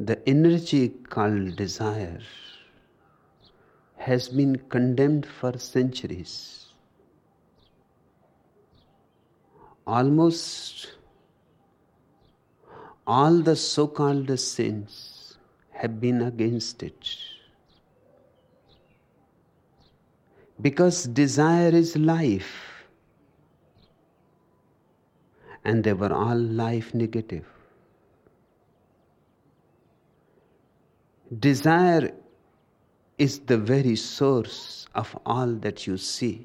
The energy called desire has been condemned for centuries. Almost all the so-called saints have been against it. Because desire is life, and they were all life negative. Desire is the very source of all that you see.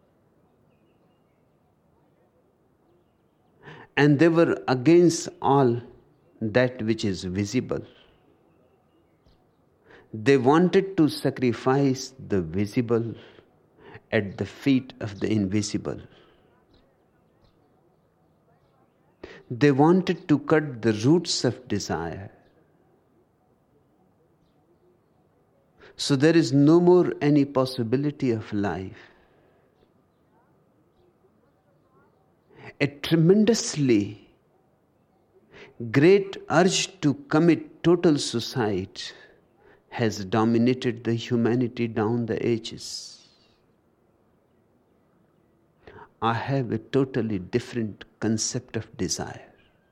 And they were against all that which is visible. They wanted to sacrifice the visible at the feet of the invisible. They wanted to cut the roots of desire. So there is no more any possibility of life. A tremendously great urge to commit total suicide has dominated the humanity down the ages. I have a totally different concept of desire.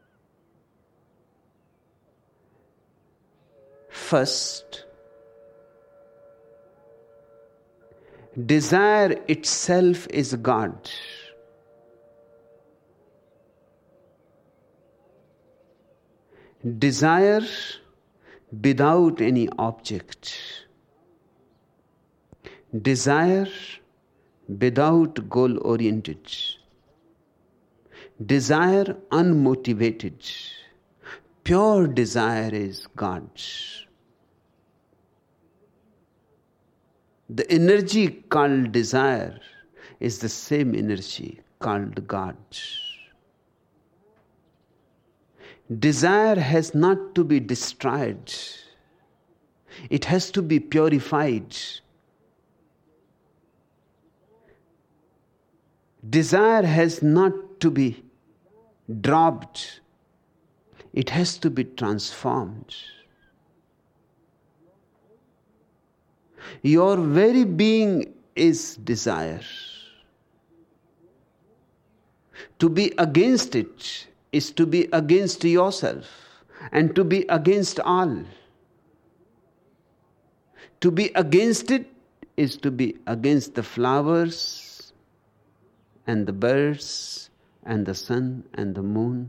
First, desire itself is God. Desire without any object. Desire without goal-oriented. Desire unmotivated. Pure desire is God. The energy called desire is the same energy called God. Desire has not to be destroyed. It has to be purified. Desire has not to be dropped. It has to be transformed. Your very being is desire. To be against it is to be against yourself and to be against all. To be against it is to be against the flowers and the birds and the sun and the moon.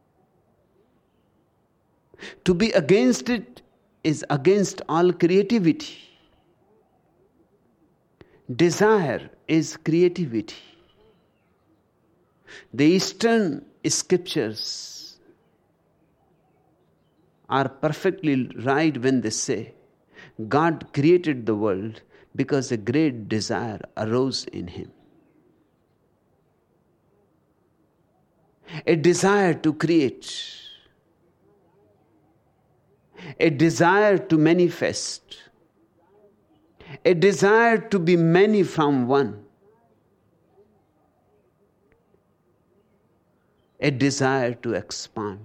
To be against it is against all creativity. Desire is creativity. The Eastern scriptures are perfectly right when they say God created the world because a great desire arose in him. A desire to create, a desire to manifest, a desire to be many from one, a desire to expand.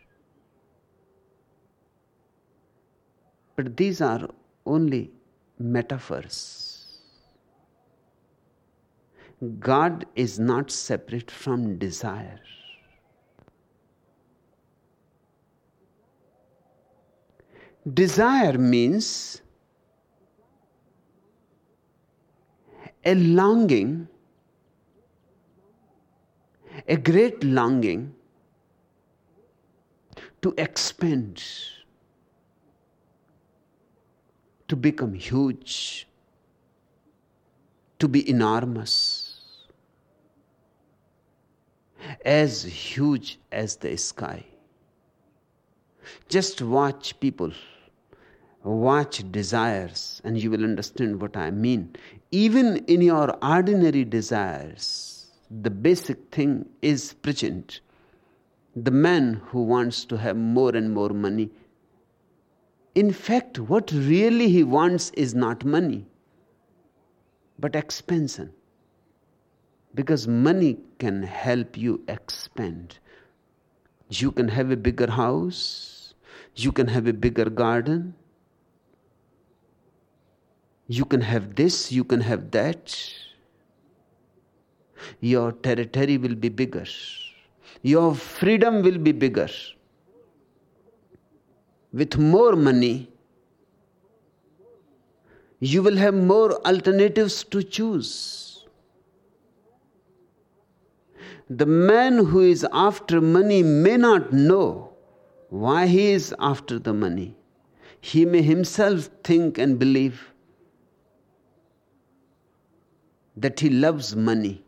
But these are only metaphors. God is not separate from desire. Desire means a longing, a great longing to expand, to become huge, to be enormous, as huge as the sky. Just watch people, watch desires, and you will understand what I mean. Even in your ordinary desires, the basic thing is present. The man who wants to have more and more money, in fact, what really he wants is not money, but expansion. Because money can help you expand. You can have a bigger house, You can have a bigger garden. You can have this, you can have that. Your territory will be bigger. Your freedom will be bigger. With more money, you will have more alternatives to choose. The man who is after money may not know why he is after the money. He may himself think and believe that he loves money,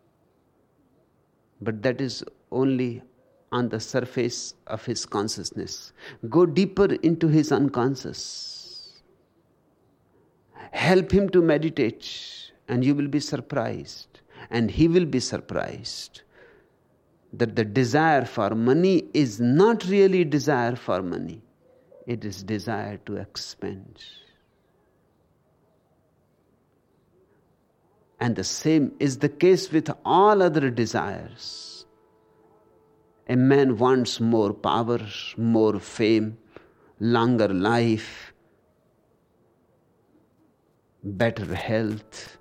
but that is only on the surface of his consciousness. Go deeper into his unconscious. Help him to meditate, and you will be surprised, and he will be surprised, that the desire for money is not really desire for money. It is desire to expand. And the same is the case with all other desires. A man wants more power, more fame, longer life, better health.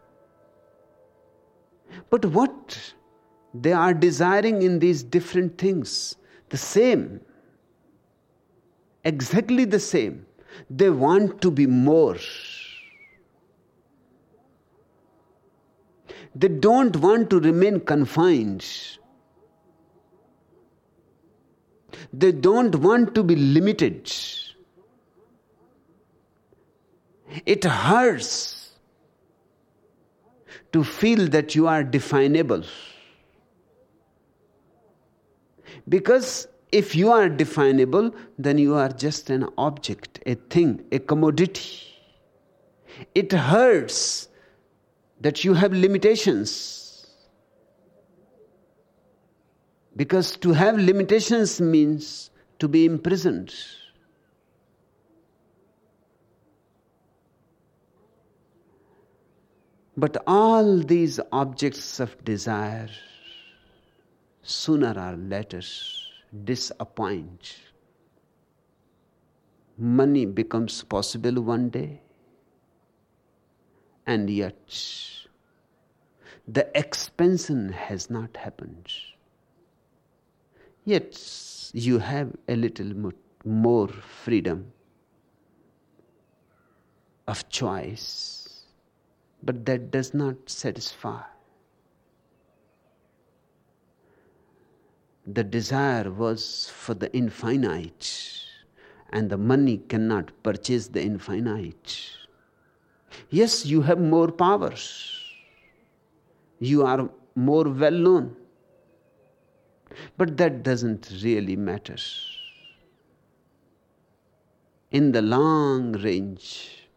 But what they are desiring in these different things, the same, exactly the same. They want to be more. They don't want to remain confined. They don't want to be limited. It hurts to feel that you are definable. Because if you are definable, then you are just an object, a thing, a commodity. It hurts that you have limitations. Because to have limitations means to be imprisoned. But all these objects of desire, sooner or later, disappoint. Money becomes possible one day, and yet the expansion has not happened. Yet you have a little more freedom of choice, but that does not satisfy. The desire was for the infinite, and the money cannot purchase the infinite. Yes, you have more powers. You are more well known. But that doesn't really matter. In the long range,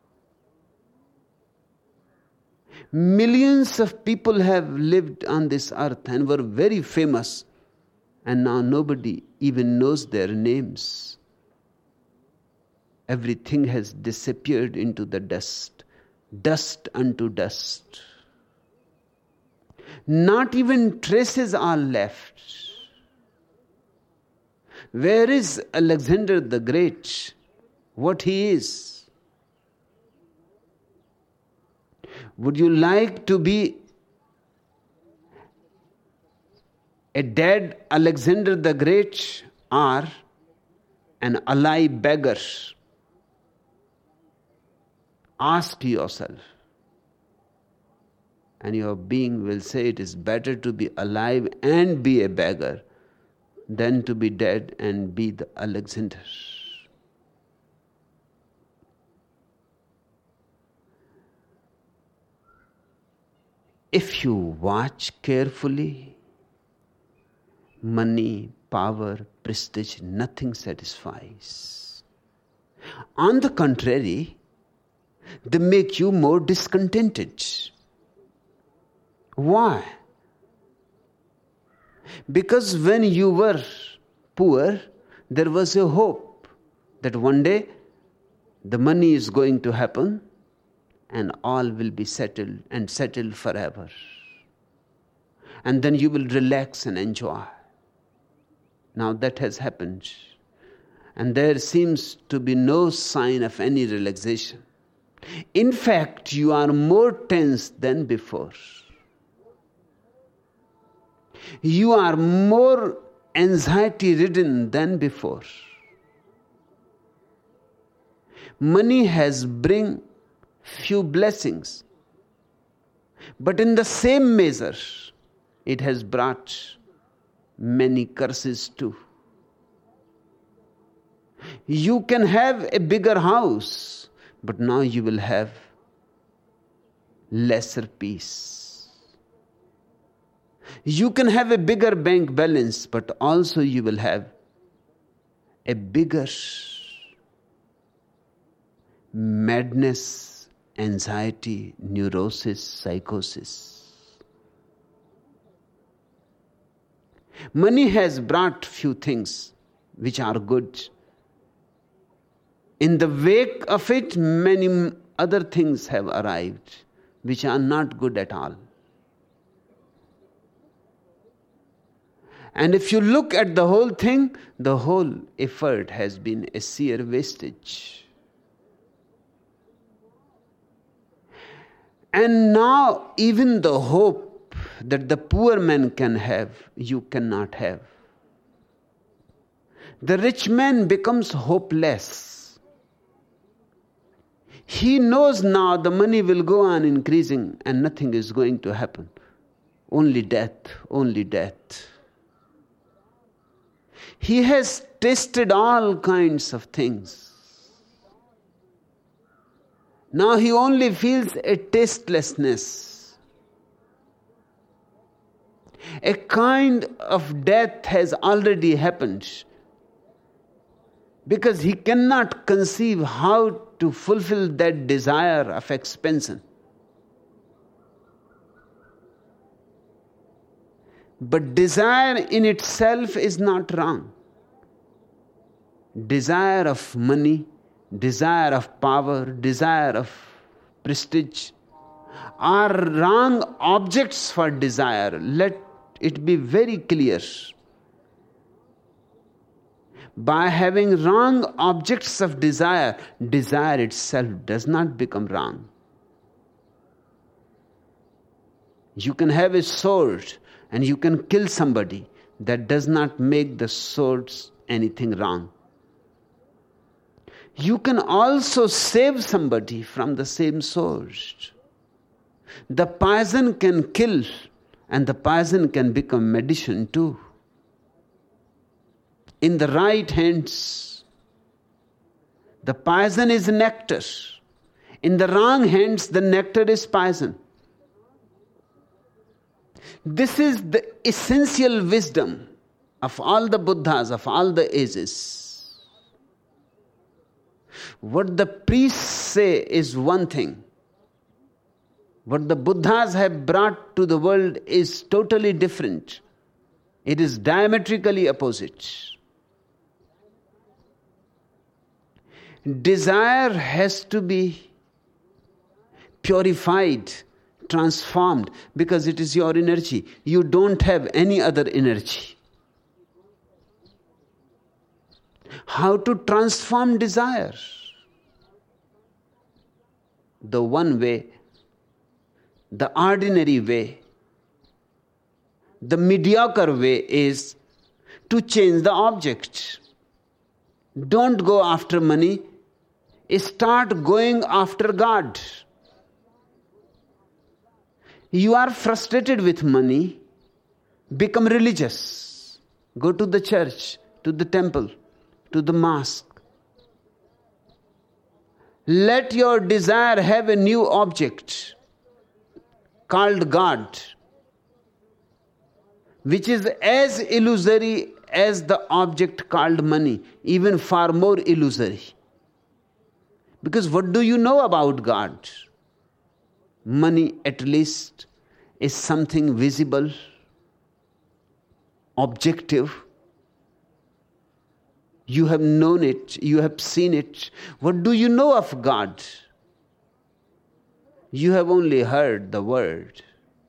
millions of people have lived on this earth and were very famous, and now nobody even knows their names. Everything has disappeared into the dust, dust unto dust. Not even traces are left. Where is Alexander the Great? What he is? Would you like to be a dead Alexander the Great or an alive beggar? Ask yourself. And your being will say it is better to be alive and be a beggar than to be dead and be the Alexander. If you watch carefully, money, power, prestige, nothing satisfies. On the contrary, they make you more discontented. Why? Because when you were poor, there was a hope that one day the money is going to happen and all will be settled and settled forever. And then you will relax and enjoy. Now that has happened. And there seems to be no sign of any relaxation. In fact, you are more tense than before. You are more anxiety-ridden than before. Money has bring few blessings, but in the same measure, it has brought many curses too. You can have a bigger house, but now you will have lesser peace. You can have a bigger bank balance, but also you will have a bigger madness, anxiety, neurosis, psychosis. Money has brought few things which are good. In the wake of it, many other things have arrived which are not good at all. And if you look at the whole thing, the whole effort has been a sheer wastage. And now even the hope that the poor man can have, you cannot have. The rich man becomes hopeless. He knows now the money will go on increasing and nothing is going to happen. Only death, only death. He has tasted all kinds of things. Now he only feels a tastelessness. A kind of death has already happened, because he cannot conceive how to fulfill that desire of expansion. But desire in itself is not wrong. Desire of money, desire of power, desire of prestige are wrong objects for desire. Let it be very clear. By having wrong objects of desire, desire itself does not become wrong. You can have a sword and you can kill somebody. That does not make the swords anything wrong. You can also save somebody from the same sword. The poison can kill, and the poison can become medicine too. In the right hands, the poison is nectar. In the wrong hands, the nectar is poison. This is the essential wisdom of all the Buddhas, of all the ages. What the priests say is one thing. What the Buddhas have brought to the world is totally different. It is diametrically opposite. Desire has to be purified, transformed, because it is your energy. You don't have any other energy. How to transform desire? The one way, the ordinary way, the mediocre way is to change the object. Don't go after money. Start going after God. You are frustrated with money, become religious. Go to the church, to the temple, to the mosque. Let your desire have a new object called God, which is as illusory as the object called money, even far more illusory. Because what do you know about God? Money, at least, is something visible, objective. You have known it, you have seen it. What do you know of God? You have only heard the word.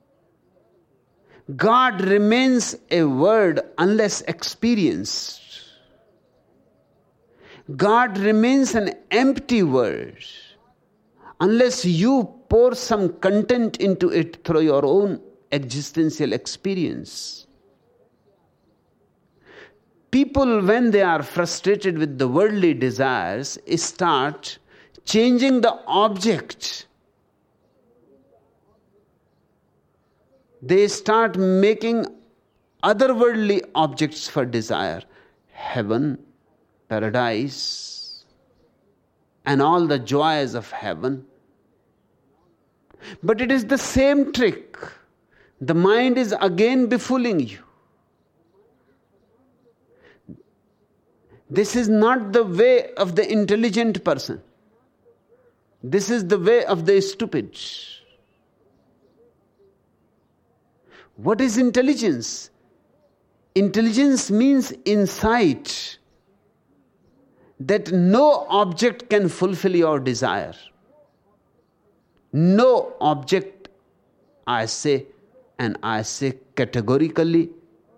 God remains a word unless experienced. God remains an empty word unless you pour some content into it through your own existential experience. People, when they are frustrated with the worldly desires, start changing the object. They start making otherworldly objects for desire. Heaven, paradise, and all the joys of heaven. But it is the same trick. The mind is again befooling you. This is not the way of the intelligent person. This is the way of the stupid. What is intelligence? Intelligence means insight that no object can fulfill your desire. No object, I say, and I say categorically,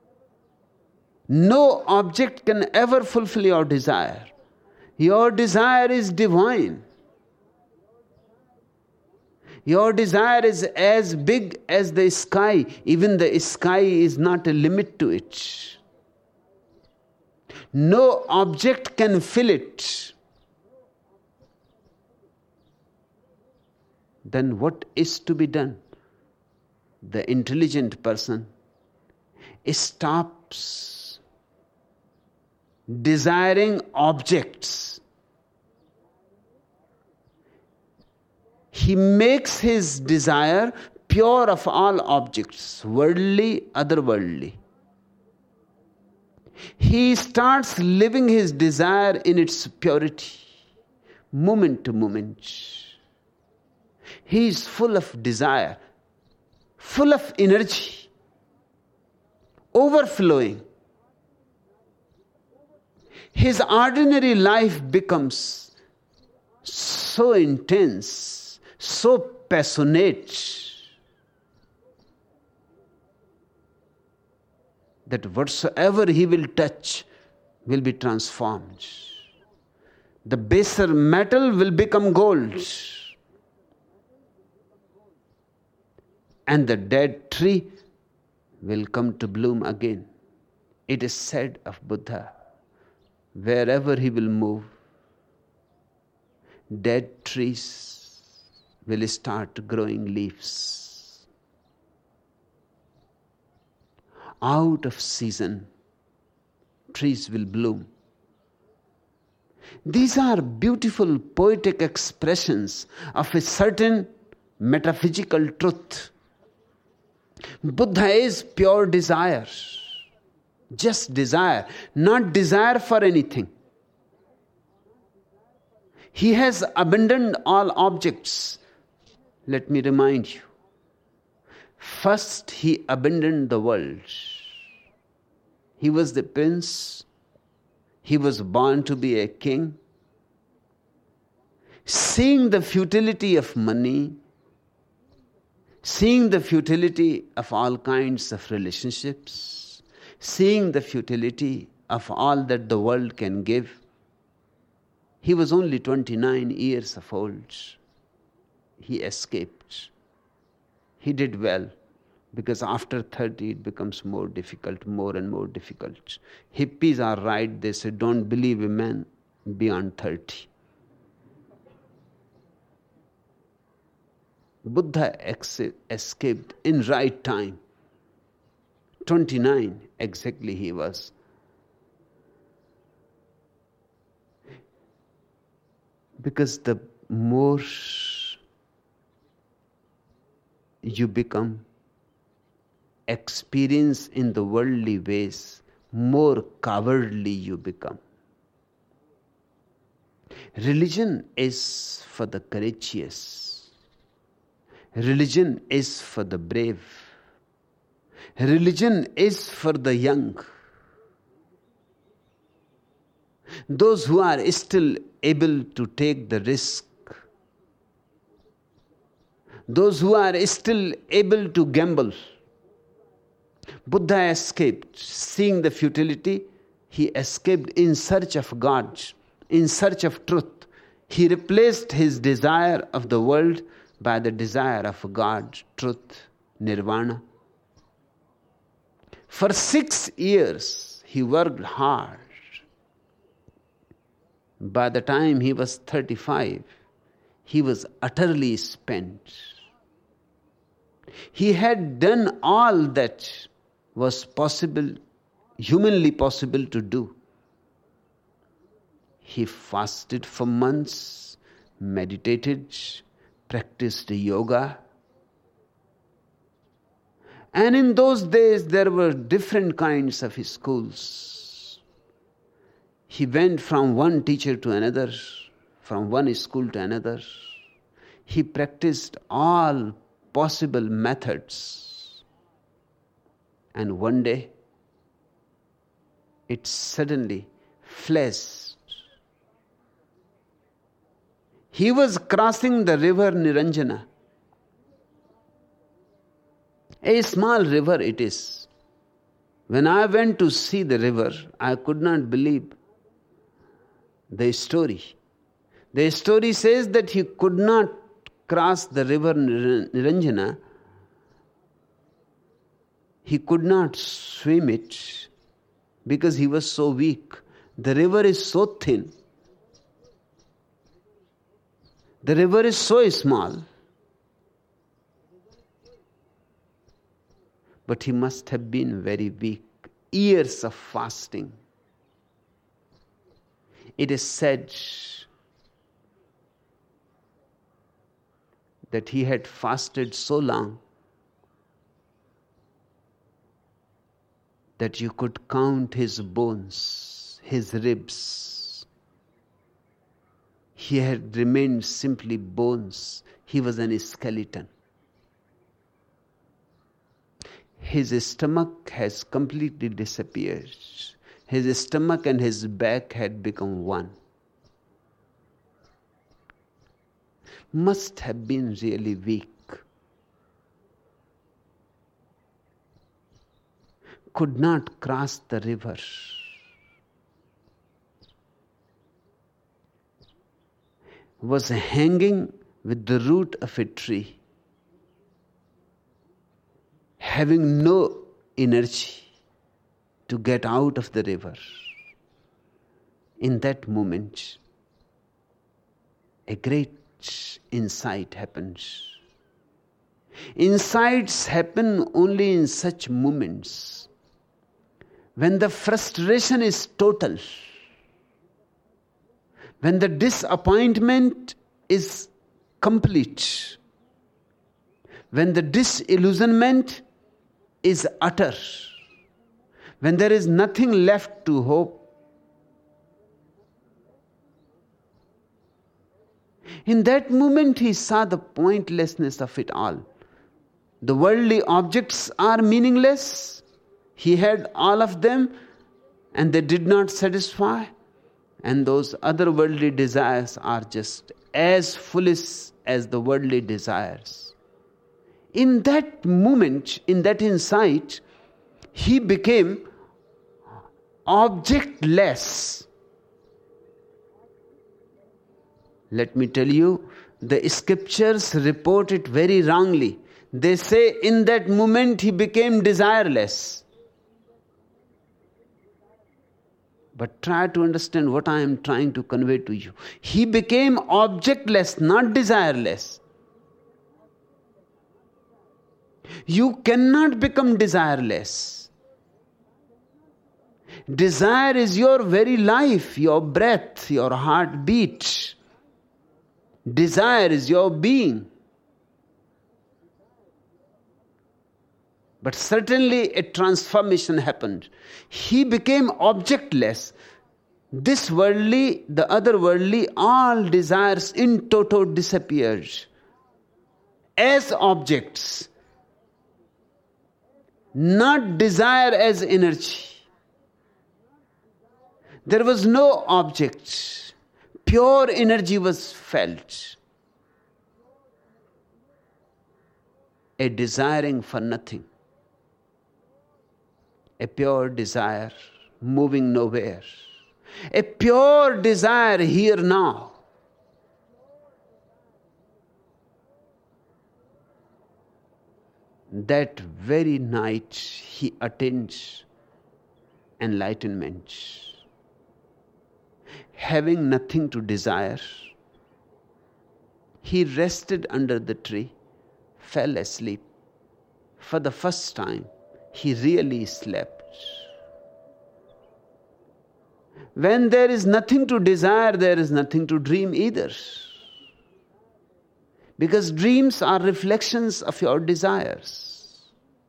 no object can ever fulfill your desire. Your desire is divine. Your desire is as big as the sky. Even the sky is not a limit to it. No object can fill it. Then what is to be done? The intelligent person stops desiring objects. He makes his desire pure of all objects, worldly, otherworldly. He starts living his desire in its purity, moment to moment. He is full of desire, full of energy, overflowing. His ordinary life becomes so intense, so passionate, that whatsoever he will touch will be transformed. The baser metal will become gold, and the dead tree will come to bloom again. It is said of Buddha, wherever he will move, dead trees will start growing leaves. Out of season, trees will bloom. These are beautiful poetic expressions of a certain metaphysical truth. Buddha is pure desire. Just desire, not desire for anything. He has abandoned all objects. Let me remind you. First, he abandoned the world. He was the prince. He was born to be a king. Seeing the futility of money, seeing the futility of all kinds of relationships, seeing the futility of all that the world can give. He was only 29 years of old. He escaped. He did well, because after 30 it becomes more difficult, more and more difficult. Hippies are right. They say don't believe a man beyond 30. Buddha escaped in right time. 29 exactly he was. Because the more you become experienced in the worldly ways, more cowardly you become. Religion is for the courageous. Religion is for the brave. Religion is for the young. Those who are still able to take the risk. Those who are still able to gamble. Buddha escaped. Seeing the futility, he escaped in search of God. in search of truth. He replaced his desire of the world by the desire of God, truth, nirvana. For 6 years, he worked hard. By the time he was 35, he was utterly spent. He had done all that was possible, humanly possible to do. He fasted for months, meditated, practiced yoga. And in those days, there were different kinds of schools. He went from one teacher to another, from one school to another. He practiced all possible methods. And one day, it suddenly flashed. He was crossing the river Niranjana. A small river it is. When I went to see the river, I could not believe the story. The story says that he could not cross the river Niranjana. He could not swim it because he was so weak. The river is so thin. The river is so small. But he must have been very weak. Years of fasting. It is said that he had fasted so long that you could count his bones, his ribs. He had remained simply bones. He was a skeleton. His stomach has completely disappeared. His stomach and his back had become one. Must have been really weak. Could not cross the river. Was hanging with the root of a tree, having no energy to get out of the river. In that moment, a great insight happens. Insights happen only in such moments when the frustration is total, when the disappointment is complete, when the disillusionment is utter, when there is nothing left to hope. In that moment, he saw the pointlessness of it all. The worldly objects are meaningless. He had all of them, and they did not satisfy. And those other worldly desires are just as foolish as the worldly desires. In that moment, in that insight, he became objectless. Let me tell you, the scriptures report it very wrongly. They say in that moment he became desireless. But try to understand what I am trying to convey to you. He became objectless, not desireless. You cannot become desireless. Desire is your very life, your breath, your heartbeat. Desire is your being. But certainly a transformation happened. He became objectless. This worldly, the other worldly, all desires in toto disappeared. As objects. Not desire as energy. There was no object. Pure energy was felt. A desiring for nothing. A pure desire, moving nowhere. a pure desire here now. That very night he attains enlightenment. Having nothing to desire, he rested under the tree, fell asleep. For the first time, he really slept. When there is nothing to desire, there is nothing to dream either. Because dreams are reflections of your desires.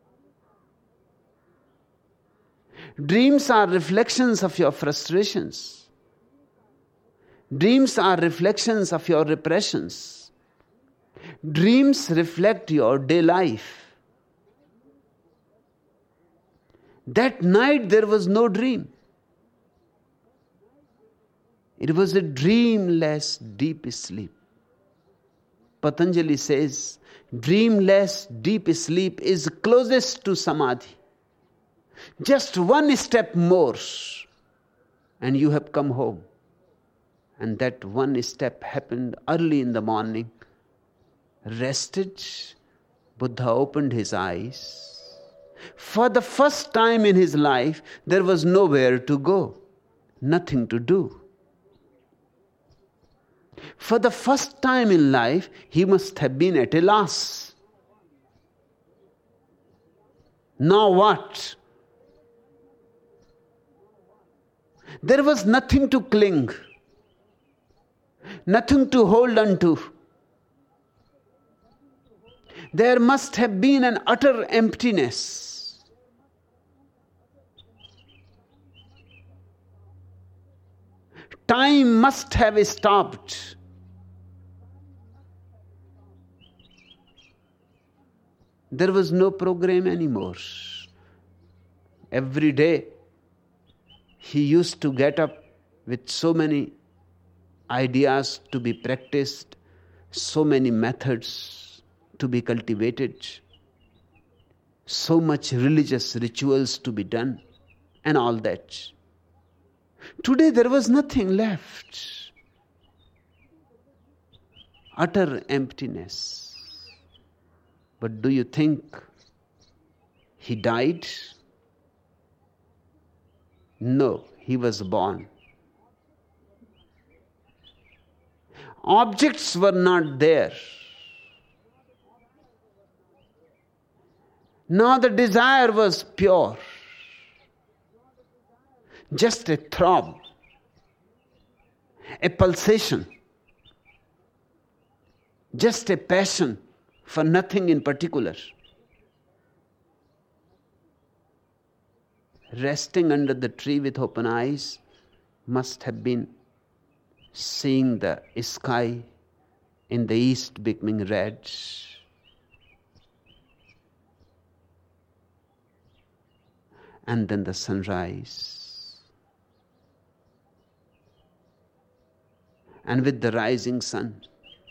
Dreams are reflections of your frustrations. Dreams are reflections of your repressions. Dreams reflect your day life. That night there was no dream. It was a dreamless deep sleep. Patanjali says, dreamless deep sleep is closest to samadhi. Just one step more and you have come home. And that one step happened early in the morning. Rested, Buddha opened his eyes. For the first time in his life, there was nowhere to go, nothing to do. For the first time in life, he must have been at a loss. Now what? There was nothing to cling, nothing to hold on to. There must have been an utter emptiness. Time must have stopped. There was no program anymore. Every day, he used to get up with so many ideas to be practiced, so many methods to be cultivated, so much religious rituals to be done, and all that. Today there was nothing left. Utter emptiness. But do you think he died? No, he was born. Objects were not there. Now the desire was pure. Just a throb, a pulsation, just a passion for nothing in particular. Resting under the tree with open eyes must have been seeing the sky in the east becoming red. And then the sunrise. And with the rising sun,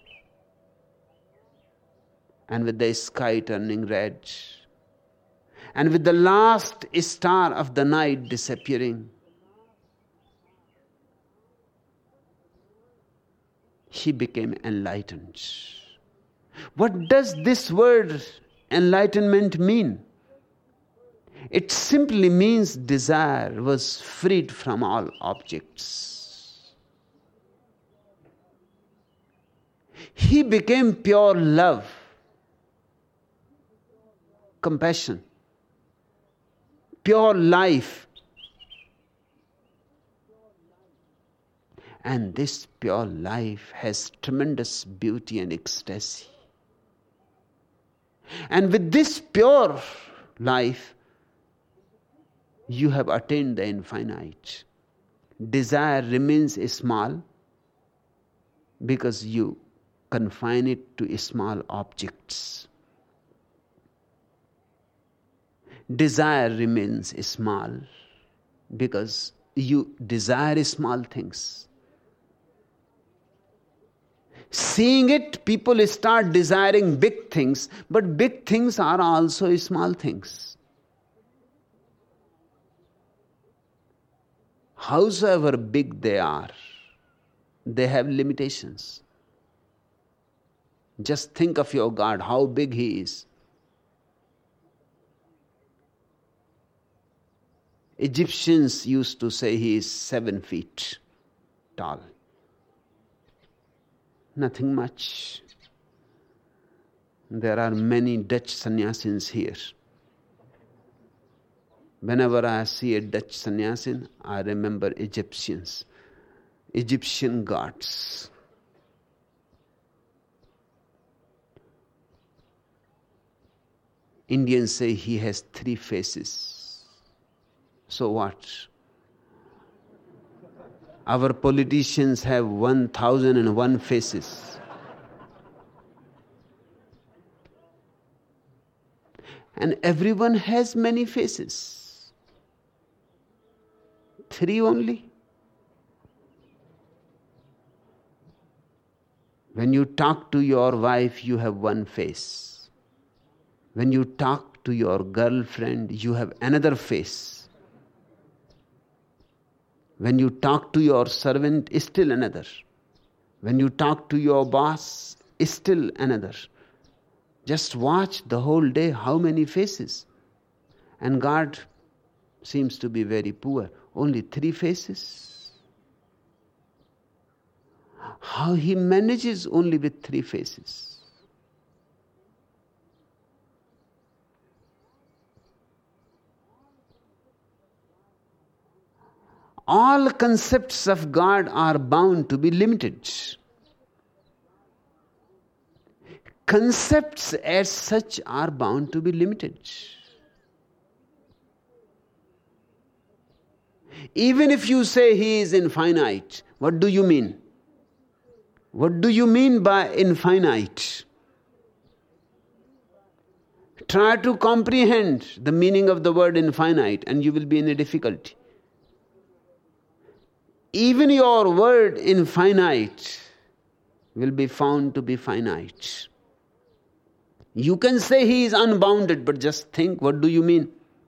and with the sky turning red, and with the last star of the night disappearing, he became enlightened. What does this word enlightenment mean? It simply means desire was freed from all objects. He became pure love, compassion, pure life. And this pure life has tremendous beauty and ecstasy. And with this pure life, you have attained the infinite. Desire remains small because you confine it to small objects. Desire remains small because you desire small things. Seeing it, people start desiring big things, but big things are also small things. howsoever big they are, they have limitations. Just think of your God, how big He is. Egyptians used to say He is 7 feet tall. Nothing much. There are many Dutch sannyasins here. Whenever I see a Dutch sannyasin, I remember Egyptians, Egyptian gods. Indians say he has 3 faces. So what? Our politicians have 1,001 faces. And everyone has many faces. 3 only? When you talk to your wife, you have 1 face. When you talk to your girlfriend, you have another face. When you talk to your servant, still another. When you talk to your boss, still another. Just watch the whole day how many faces. And God seems to be very poor. Only 3 faces. How He manages only with 3 faces. All concepts of God are bound to be limited. Concepts as such are bound to be limited. Even if you say He is infinite, what do you mean? What do you mean by infinite? Try to comprehend the meaning of the word infinite and you will be in a difficulty. Even your word infinite will be found to be finite. You can say He is unbounded, but just think, what do you mean?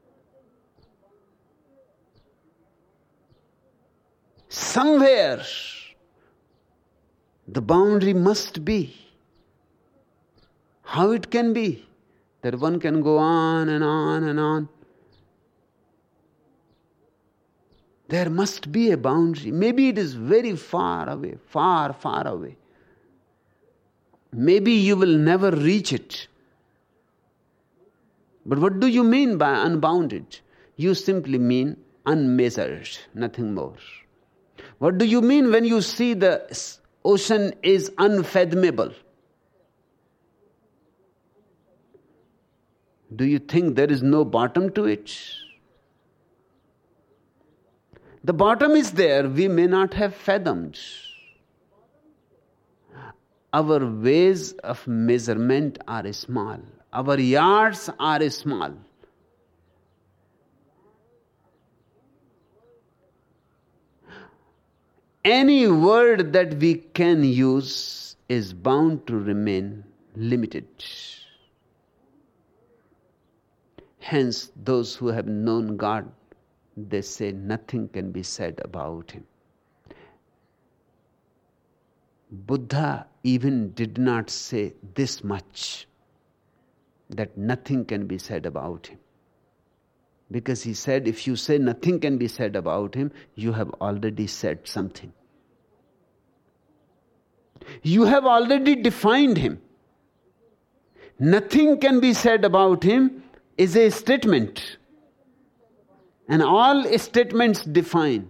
Somewhere the boundary must be. How it can be that one can go on and on and on? There must be a boundary. Maybe it is very far away, far, far away. Maybe you will never reach it. But what do you mean by unbounded? You simply mean unmeasured, nothing more. What do you mean when you see the ocean is unfathomable? Do you think there is no bottom to it? The bottom is there, we may not have fathomed. Our ways of measurement are small. Our yards are small. Any word that we can use is bound to remain limited. Hence, those who have known God, they say nothing can be said about Him. Buddha even did not say this much, that nothing can be said about Him. Because he said, if you say nothing can be said about Him, you have already said something. You have already defined Him. Nothing can be said about Him is a statement. And all statements define.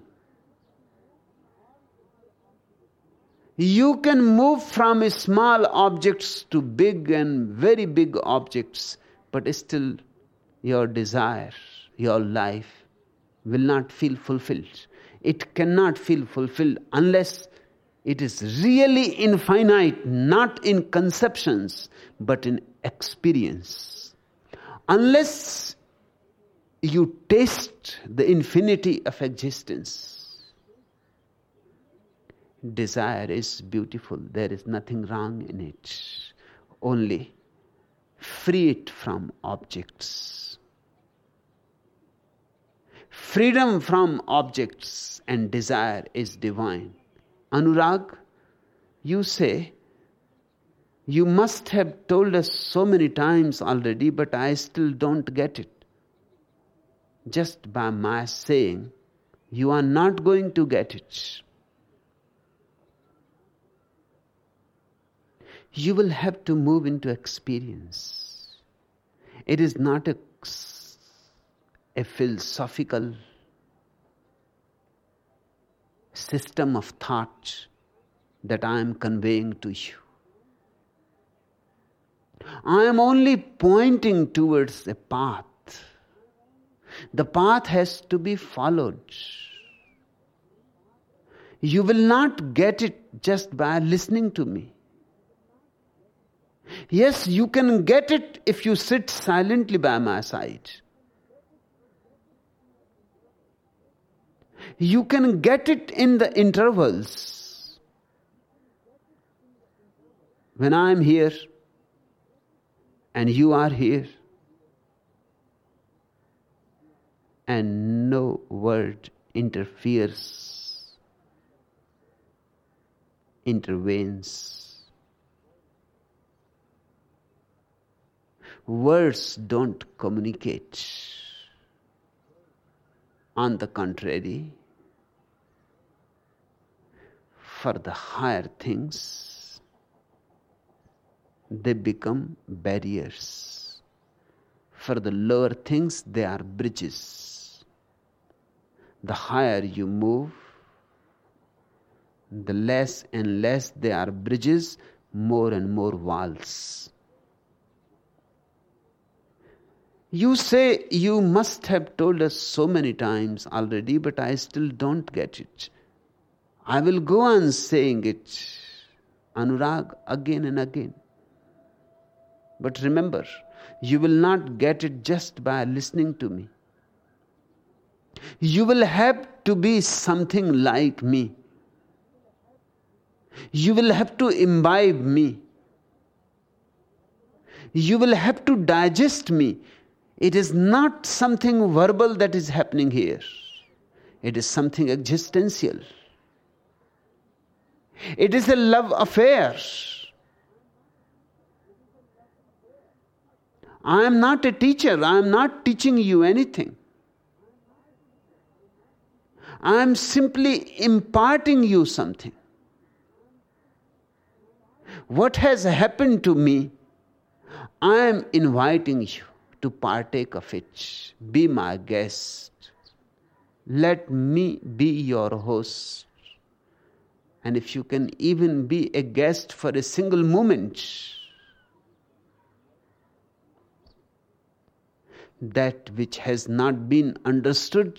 You can move from small objects to big and very big objects, but still your desire, your life will not feel fulfilled. It cannot feel fulfilled unless it is really infinite, not in conceptions, but in experience. Unless you taste the infinity of existence. Desire is beautiful. There is nothing wrong in it. Only free it from objects. Freedom from objects and desire is divine. Anurag, you say, you must have told us so many times already, but I still don't get it. Just by my saying, you are not going to get it. You will have to move into experience. It is not a philosophical system of thought that I am conveying to you. I am only pointing towards a path. The path has to be followed. You will not get it just by listening to me. Yes, you can get it if you sit silently by my side. You can get it in the intervals. When I am here and you are here, and no word interferes, intervenes. Words don't communicate. On the contrary, for the higher things, they become barriers. For the lower things, they are bridges. The higher you move, the less and less they are bridges, more and more walls. You say you must have told us so many times already, but I still don't get it. I will go on saying it, Anurag, again and again. But remember, you will not get it just by listening to me. You will have to be something like me. You will have to imbibe me. You will have to digest me. It is not something verbal that is happening here. It is something existential. It is a love affair. I am not a teacher. I am not teaching you anything. I am simply imparting you something. What has happened to me, I am inviting you to partake of it. Be my guest. Let me be your host. And if you can even be a guest for a single moment, that which has not been understood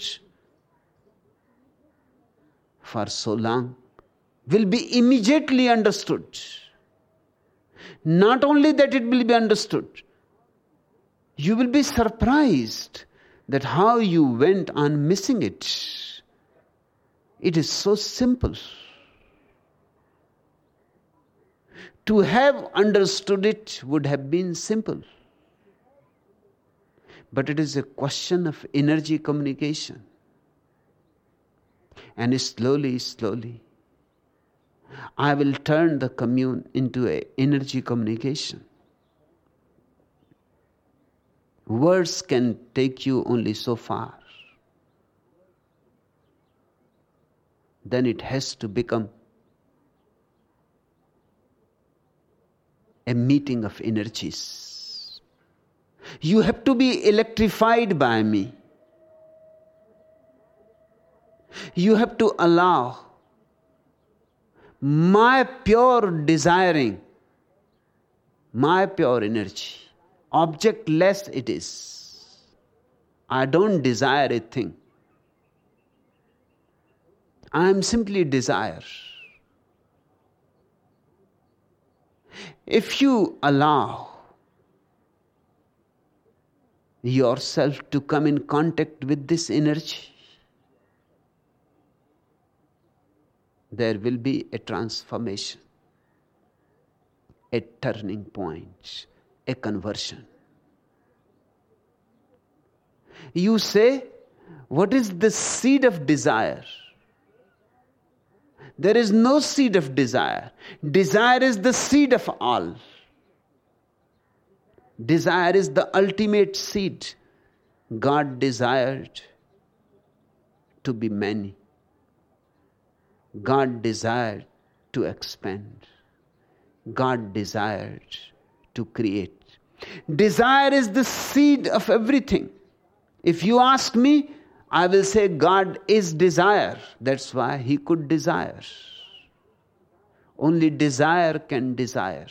for so long will be immediately understood. Not only that it will be understood, you will be surprised that how you went on missing it. It is so simple. To have understood it would have been simple. But it is a question of energy communication. And slowly, slowly, I will turn the commune into an energy communication. Words can take you only so far. Then it has to become a meeting of energies. You have to be electrified by me. You have to allow my pure desiring, my pure energy, objectless it is. I don't desire a thing. I am simply desire. If you allow yourself to come in contact with this energy, there will be a transformation, a turning point, a conversion. You say What is the seed of desire? There is no seed of desire. Desire is the seed of all. Desire is the ultimate seed. God desired to be many. God desired to expand. God desired to create. Desire is the seed of everything. If you ask me, I will say God is desire. That's why He could desire. Only desire can desire.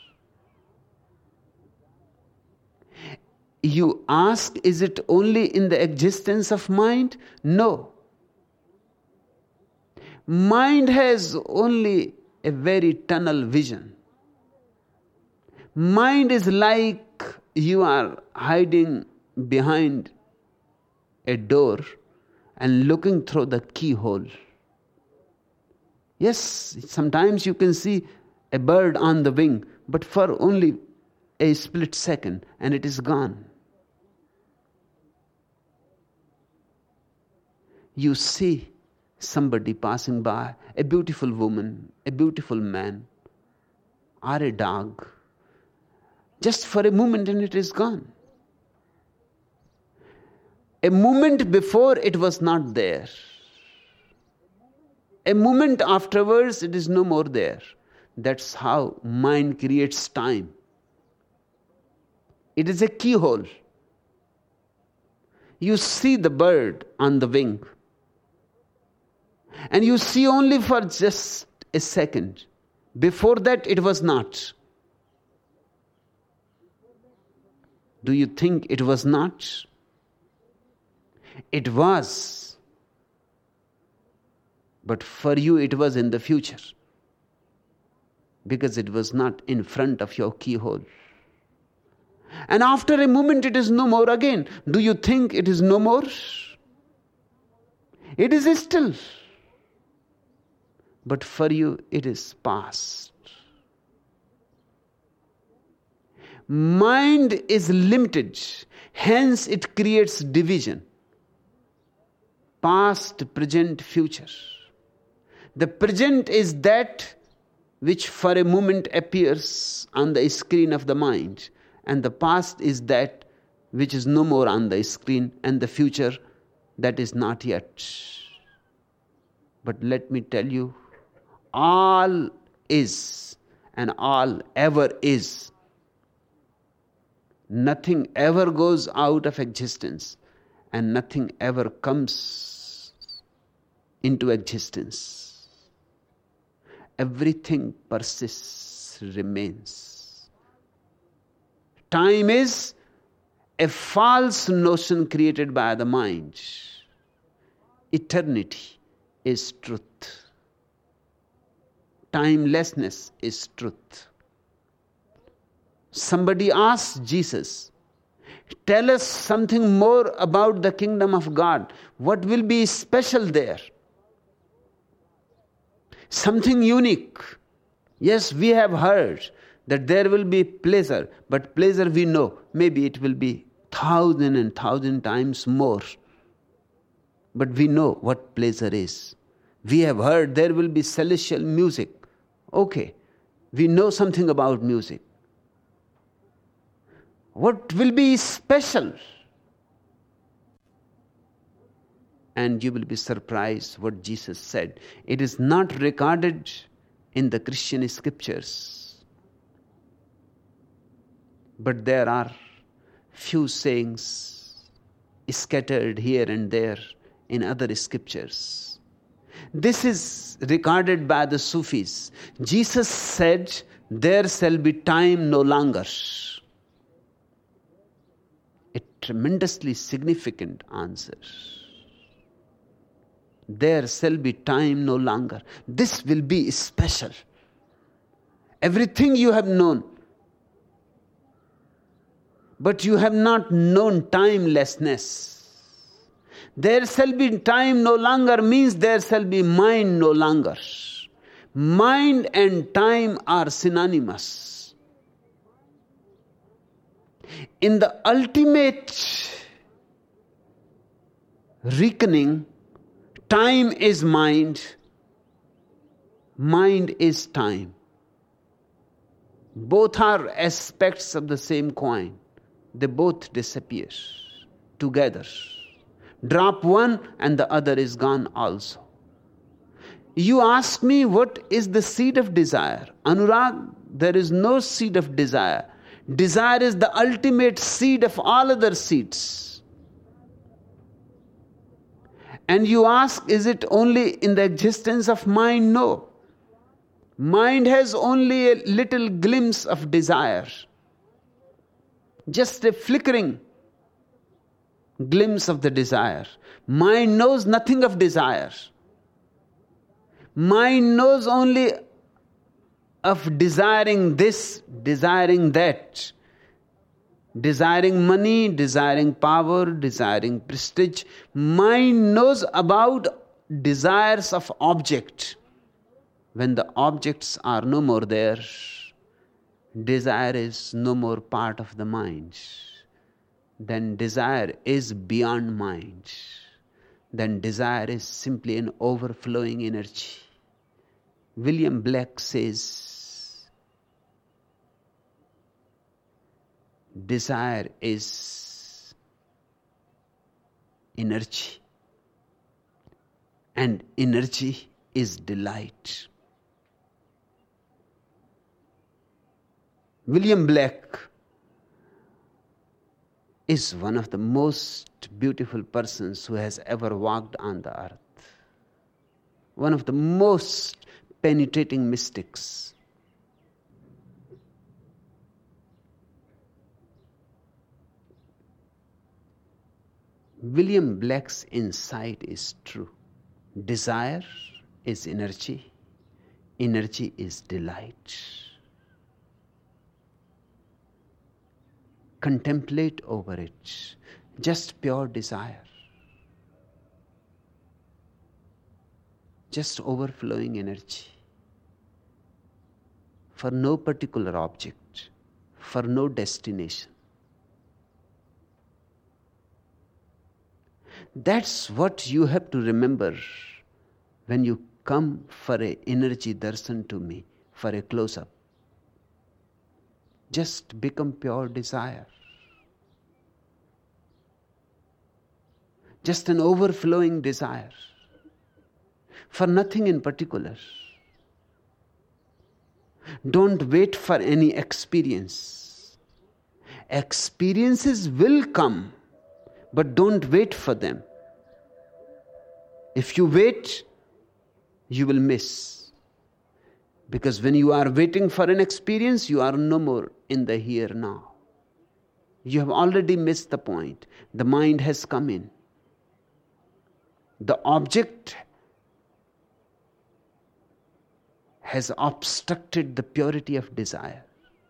You ask, is it only in the existence of mind? No. Mind has only a very tunnel vision. Mind is like you are hiding behind a door and looking through the keyhole. Yes, sometimes you can see a bird on the wing, but for only a split second, and it is gone. You see somebody passing by, a beautiful woman, a beautiful man, or a dog, just for a moment, and it is gone. A moment before, it was not there. A moment afterwards, it is no more there. That's how mind creates time. It is a keyhole. You see the bird on the wing, and you see only for just a second. Before that, it was not. Do you think it was not? It was. But for you, it was in the future, because it was not in front of your keyhole. And after a moment, it is no more again. Do you think it is no more? It is still. But for you, it is past. Mind is limited, hence it creates division. Past, present, future. The present is that which for a moment appears on the screen of the mind, and the past is that which is no more on the screen, and the future that is not yet. But let me tell you, all is and all ever is. Nothing ever goes out of existence, and nothing ever comes into existence. Everything persists, remains. Time is a false notion created by the mind. Eternity is truth. Timelessness is truth. Somebody asked Jesus, tell us something more about the kingdom of God. What will be special there? Something unique. Yes, we have heard that there will be pleasure, but pleasure we know, maybe it will be 1,000 and 1,000 times more. But we know what pleasure is. We have heard there will be celestial music. Okay, we know something about music. What will be special? And you will be surprised what Jesus said. It is not recorded in the Christian scriptures, but there are few sayings scattered here and there in other scriptures. This is recorded by the Sufis. Jesus said, there shall be time no longer. A tremendously significant answer. There shall be time no longer. This will be special. Everything you have known, but you have not known timelessness. There shall be time no longer means there shall be mind no longer. Mind and time are synonymous. In the ultimate reckoning, time is mind, mind is time. Both are aspects of the same coin. They both disappear together. Drop one and the other is gone also. You ask me, what is the seed of desire? Anurag, there is no seed of desire. Desire is the ultimate seed of all other seeds. And you ask, is it only in the existence of mind? No. Mind has only a little glimpse of desire. Just a flickering glimpse of the desire. Mind knows nothing of desire. Mind knows only of desiring this, desiring that, desiring money, desiring power, desiring prestige. Mind knows about desires of object. When the objects are no more there, desire is no more part of the mind. Then desire is beyond mind. Then desire is simply an overflowing energy. William Blake says, desire is energy, and energy is delight. William Blake is one of the most beautiful persons who has ever walked on the earth. One of the most penetrating mystics. William Blake's insight is true. Desire is energy. Energy is delight. Contemplate over it. Just pure desire. Just overflowing energy. For no particular object. For no destination. That's what you have to remember when you come for a energy darshan to me, for a close-up. Just become pure desire. Just an overflowing desire. For nothing in particular. Don't wait for any experience. Experiences will come, but don't wait for them. If you wait, you will miss. Because when you are waiting for an experience, you are no more in the here now. You have already missed the point. The mind has come in. The object has obstructed the purity of desire.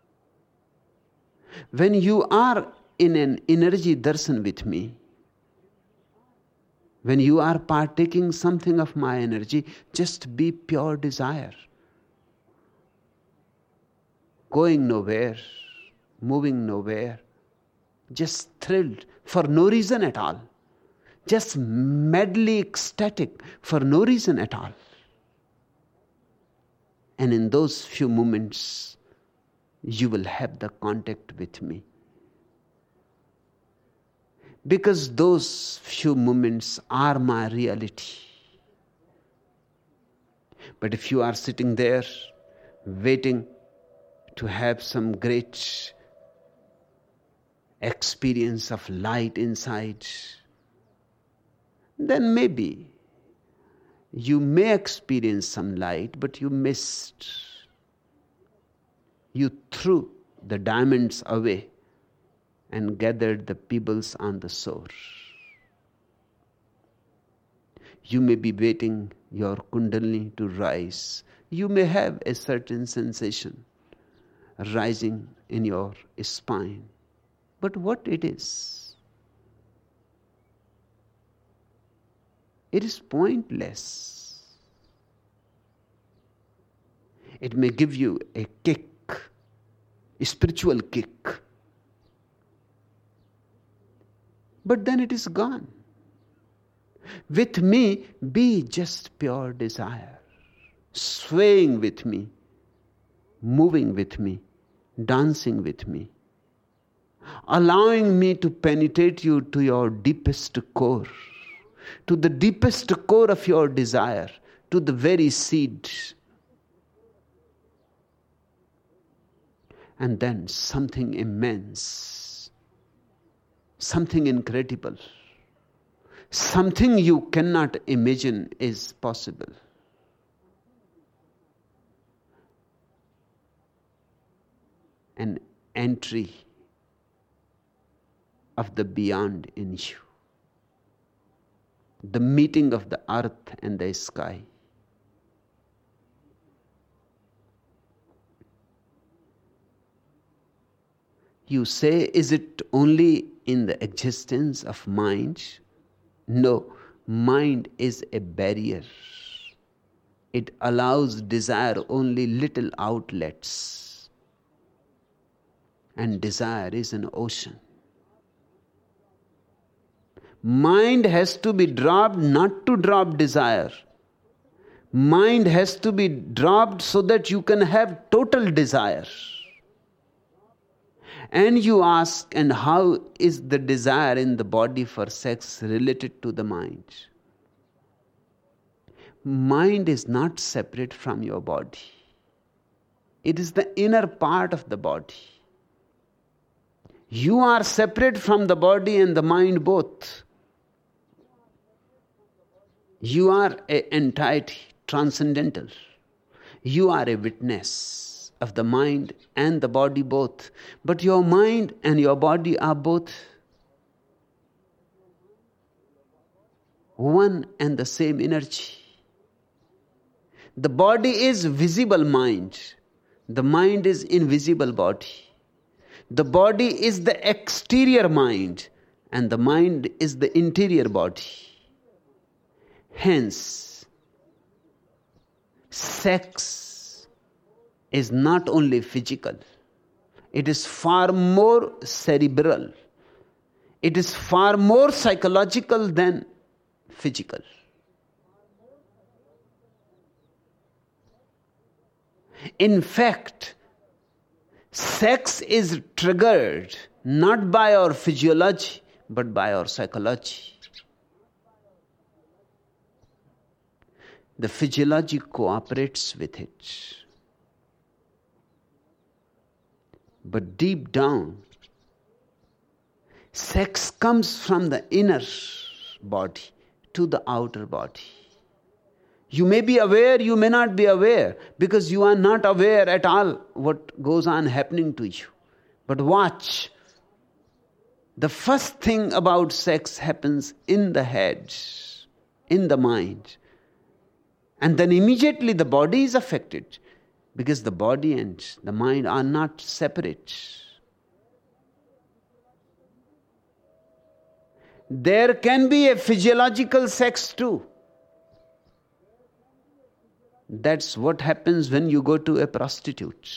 When you are in an energy darshan with me, when you are partaking something of my energy, just be pure desire. Going nowhere, moving nowhere, just thrilled for no reason at all. Just madly ecstatic for no reason at all. And in those few moments, you will have the contact with me. Because those few moments are my reality. But if you are sitting there, waiting to have some great experience of light inside, then maybe you may experience some light, but you missed. You threw the diamonds away and gathered the pebbles on the shore. You may be waiting your kundalini to rise. You may have a certain sensation rising in your spine. But what it is? It is pointless. It may give you a kick, a spiritual kick. But then it is gone. With me, be just pure desire, swaying with me, moving with me, dancing with me, allowing me to penetrate you to your deepest core, to the deepest core of your desire, to the very seed. And then something immense, something incredible, something you cannot imagine is possible. An entry of the beyond in you. The meeting of the earth and the sky. You say, is it only in the existence of mind? No, mind is a barrier. It allows desire only little outlets. And desire is an ocean. Mind has to be dropped not to drop desire. Mind has to be dropped so that you can have total desire. And you ask, and how is the desire in the body for sex related to the mind? Mind is not separate from your body. It is the inner part of the body. You are separate from the body and the mind both. You are an entity, transcendental. You are a witness of the mind and the body both. But your mind and your body are both one and the same energy. The body is visible mind. The mind is invisible body. The body is the exterior mind, and the mind is the interior body. Hence, sex is not only physical, it is far more cerebral. It is far more psychological than physical. In fact, sex is triggered not by our physiology but by our psychology. The physiology cooperates with it. But deep down, sex comes from the inner body to the outer body. You may be aware, you may not be aware, because you are not aware at all what goes on happening to you. But watch. The first thing about sex happens in the head, in the mind. And then immediately the body is affected, because the body and the mind are not separate. There can be a physiological sex too. That's what happens when you go to a prostitute.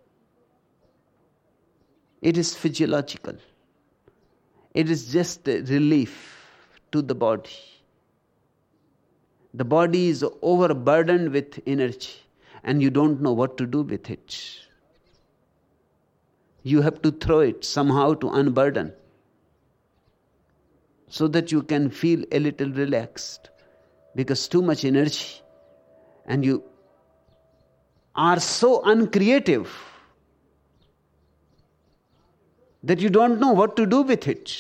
It is physiological. It is just a relief to the body. The body is overburdened with energy and you don't know what to do with it. You have to throw it somehow to unburden so that you can feel a little relaxed, because too much energy and you are so uncreative that you don't know what to do with it.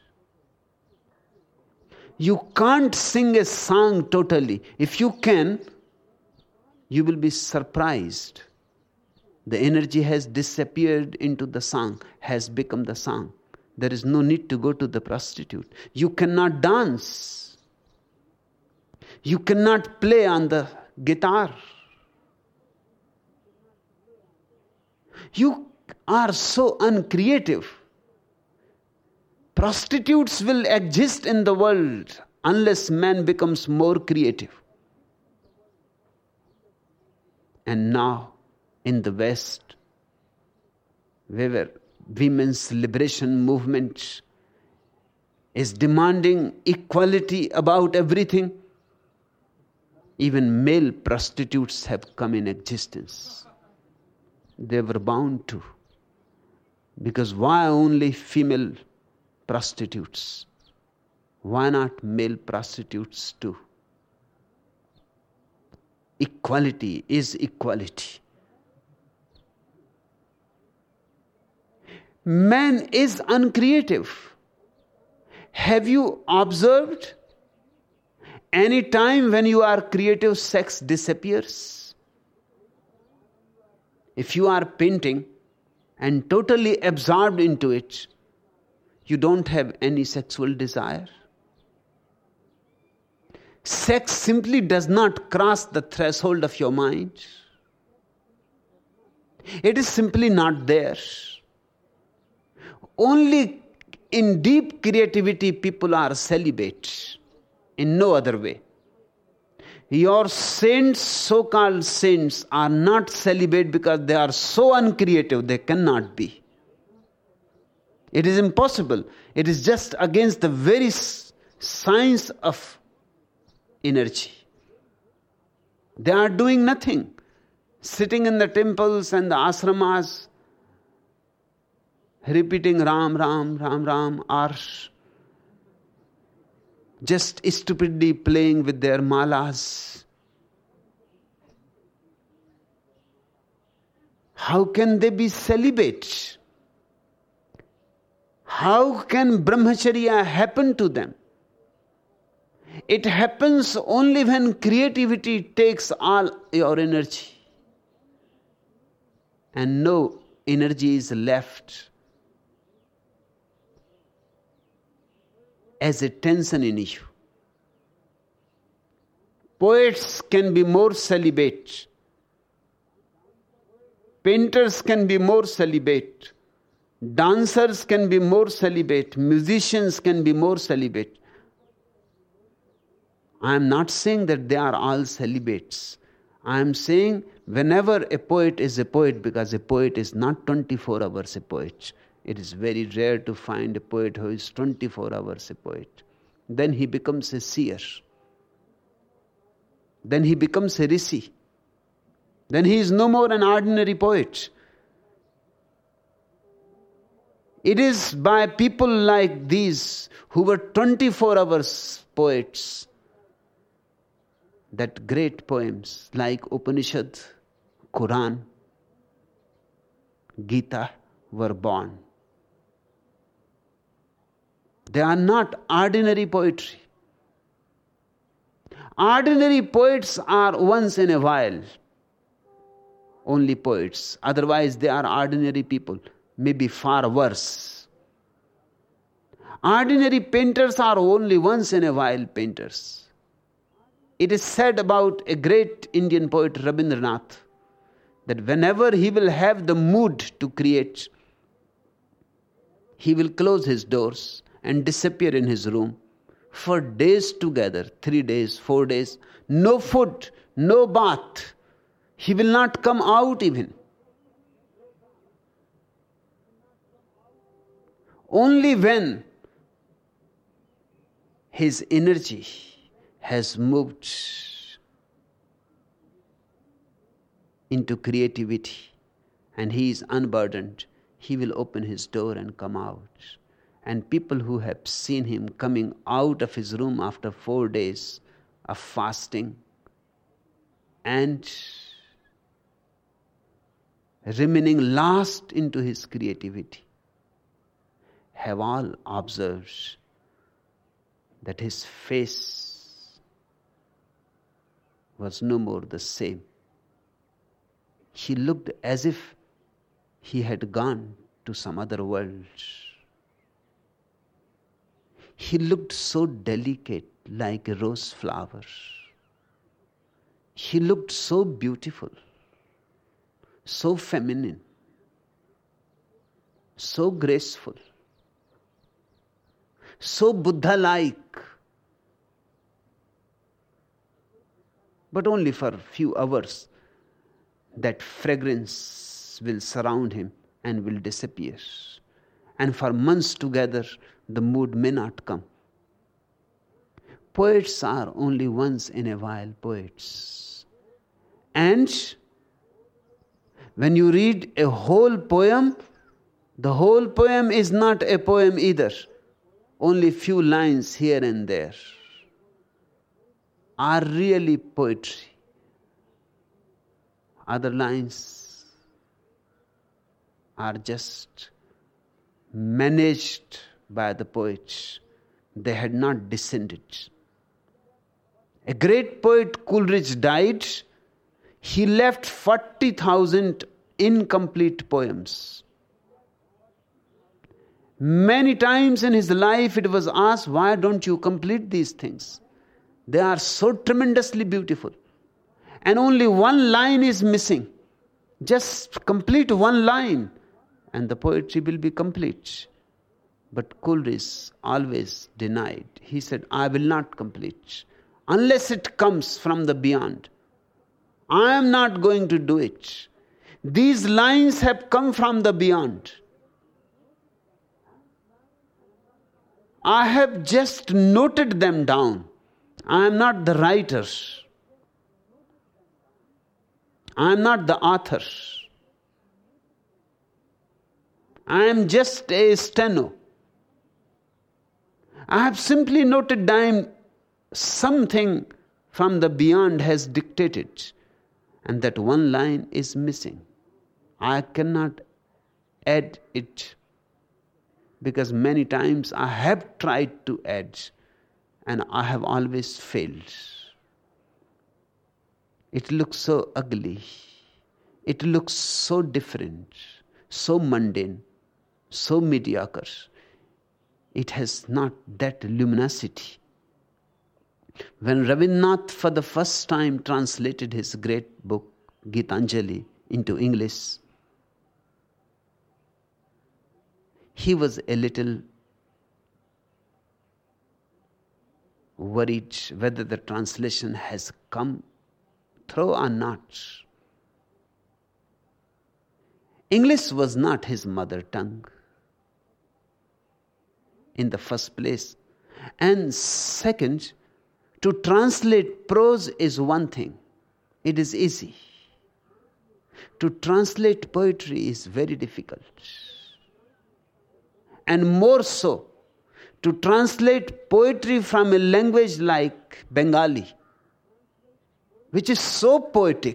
You can't sing a song totally. If you can, you will be surprised. The energy has disappeared into the song, has become the song. There is no need to go to the prostitute. You cannot dance. You cannot play on the guitar. You are so uncreative. Prostitutes will exist in the world unless man becomes more creative. And now, in the West, where women's liberation movement is demanding equality about everything. Even male prostitutes have come in existence. They were bound to. Because why only female prostitutes? Why not male prostitutes too? Equality is equality. Man is uncreative. Have you observed any time when you are creative, sex disappears? If you are painting and totally absorbed into it, you don't have any sexual desire. Sex simply does not cross the threshold of your mind. It is simply not there. Only in deep creativity people are celibate. In no other way. Your saints, so-called saints, are not celibate because they are so uncreative, they cannot be. It is impossible. It is just against the very science of energy. They are doing nothing. Sitting in the temples and the ashramas, repeating Ram, Ram, Ram, Ram, or just stupidly playing with their malas. How can they be celibate? How can brahmacharya happen to them? It happens only when creativity takes all your energy. And no energy is left as a tension in you. Poets can be more celibate. Painters can be more celibate. Dancers can be more celibate. Musicians can be more celibate. I am not saying that they are all celibates. I am saying whenever a poet is a poet, because a poet is not 24 hours a poet. It is very rare to find a poet who is 24 hours a poet. Then he becomes a seer. Then he becomes a rishi. Then he is no more an ordinary poet. It is by people like these who were 24 hours poets that great poems like Upanishad, Quran, Gita were born. They are not ordinary poetry. Ordinary poets are once in a while only poets. Otherwise, they are ordinary people, maybe far worse. Ordinary painters are only once in a while painters. It is said about a great Indian poet, Rabindranath, that whenever he will have the mood to create, he will close his doors and disappear in his room for days together, 3 days, 4 days, no food, no bath. He will not come out even. Only when his energy has moved into creativity and he is unburdened, he will open his door and come out. And people who have seen him coming out of his room after 4 days of fasting and remaining lost into his creativity have all observed that his face was no more the same. He looked as if he had gone to some other world. He looked so delicate, like a rose flower. He looked so beautiful, so feminine, so graceful, so Buddha-like. But only for a few hours, that fragrance will surround him and will disappear. And for months together, the mood may not come. Poets are only once in a while poets. And when you read a whole poem, the whole poem is not a poem either. Only few lines here and there are really poetry. Other lines are just managed by the poets. They had not descended. A great poet, Coleridge, died. He left 40,000 incomplete poems. Many times in his life it was asked, why don't you complete these things? They are so tremendously beautiful. And only one line is missing. Just complete one line and the poetry will be complete. But Coleridge always denied. He said, I will not complete unless it comes from the beyond. I am not going to do it. These lines have come from the beyond. I have just noted them down. I am not the writer. I am not the author. I am just a steno. I have simply noted down something from the beyond has dictated, and that one line is missing. I cannot add it, because many times I have tried to add and I have always failed. It looks so ugly. It looks so different, so mundane, so mediocre. It has not that luminosity. When Rabindranath for the first time translated his great book, Gitanjali, into English, he was a little worried whether the translation has come through or not. English was not his mother tongue, in the first place. And second, to translate prose is one thing. It is easy. To translate poetry is very difficult. And more so, to translate poetry from a language like Bengali, which is so poetic.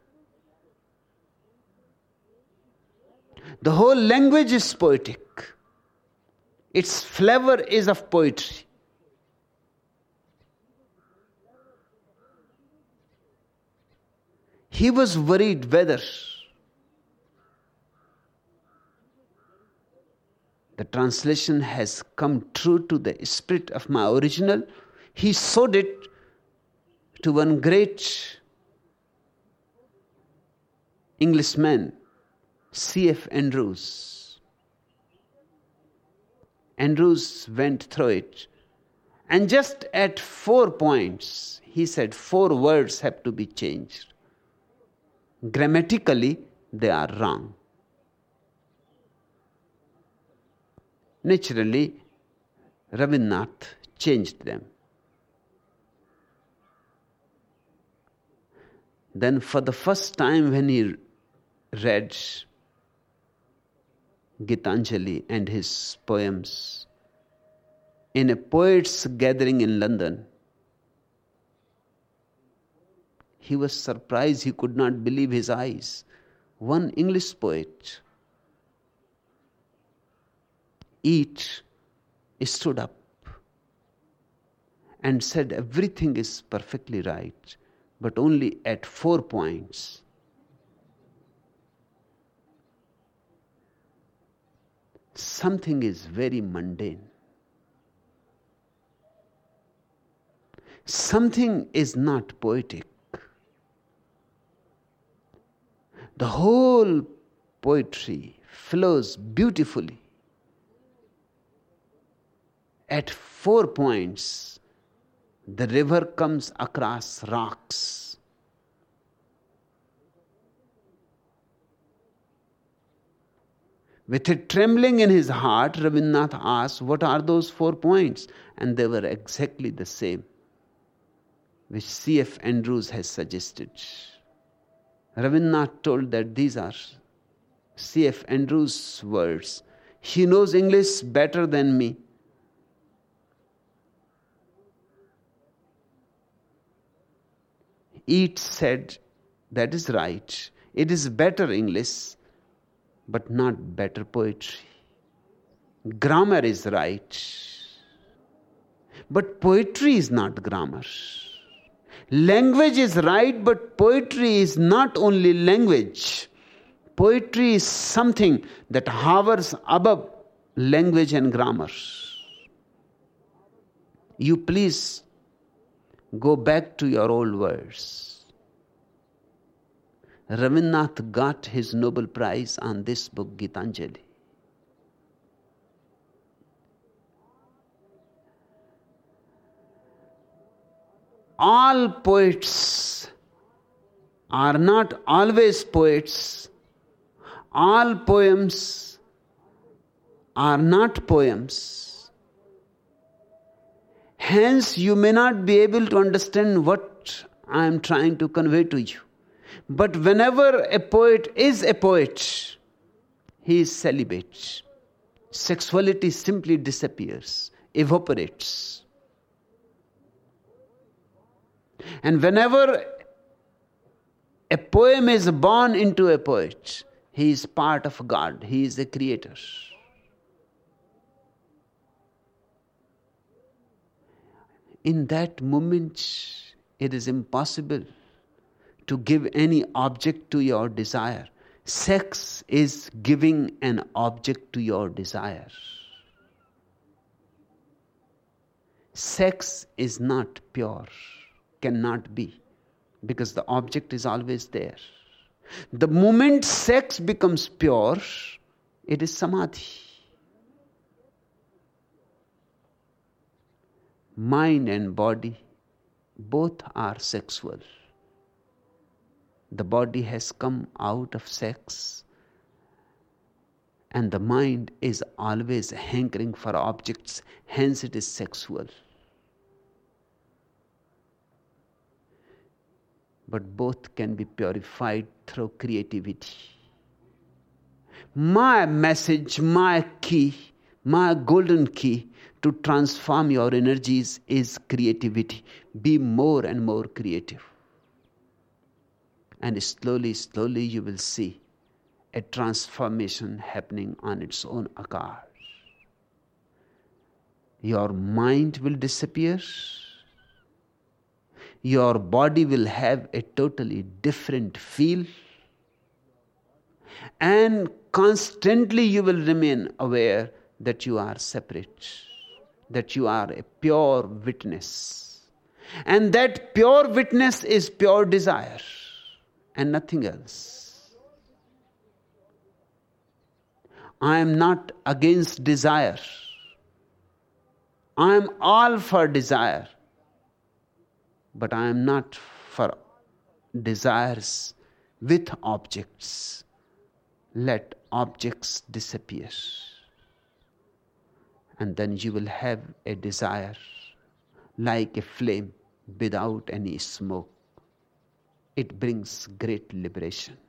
The whole language is poetic. Its flavor is of poetry. He was worried whether the translation has come true to the spirit of my original. He showed it to one great Englishman, C.F. Andrews. Andrews went through it, and just at 4 points, he said 4 words have to be changed. Grammatically, they are wrong. Naturally, Rabindranath changed them. Then for the first time when he read Gitanjali and his poems in a poets' gathering in London, he was surprised. He could not believe his eyes. One English poet, each stood up and said everything is perfectly right, but only at 4 points. Something is very mundane. Something is not poetic. The whole poetry flows beautifully. At 4 points, the river comes across rocks. With a trembling in his heart, Rabindranath asked, "What are those 4 points?" And they were exactly the same which C.F. Andrews has suggested. Rabindranath told that these are C.F. Andrews' words. He knows English better than me. Yeats said, that is right. It is better English, but not better poetry. Grammar is right, but poetry is not grammar. Language is right, but poetry is not only language. Poetry is something that hovers above language and grammar. You please go back to your old words. Rabindranath got his Nobel Prize on this book, Gitanjali. All poets are not always poets. All poems are not poems. Hence, you may not be able to understand what I am trying to convey to you. But whenever a poet is a poet, he is celibate. Sexuality simply disappears, evaporates. And whenever a poem is born into a poet, he is part of God. He is a creator. In that moment, it is impossible to give any object to your desire. Sex is giving an object to your desire. Sex is not pure, cannot be, because the object is always there. The moment sex becomes pure, it is samadhi. Mind and body, both are sexual. The body has come out of sex, and the mind is always hankering for objects, hence it is sexual. But both can be purified through creativity. My message, my key, my golden key to transform your energies is creativity. Be more and more creative. And slowly, slowly you will see a transformation happening on its own account. Your mind will disappear. Your body will have a totally different feel. And constantly you will remain aware that you are separate, that you are a pure witness. And that pure witness is pure desire and nothing else. I am not against desire. I am all for desire. But I am not for desires with objects. Let objects disappear. And then you will have a desire like a flame without any smoke. It brings great liberation.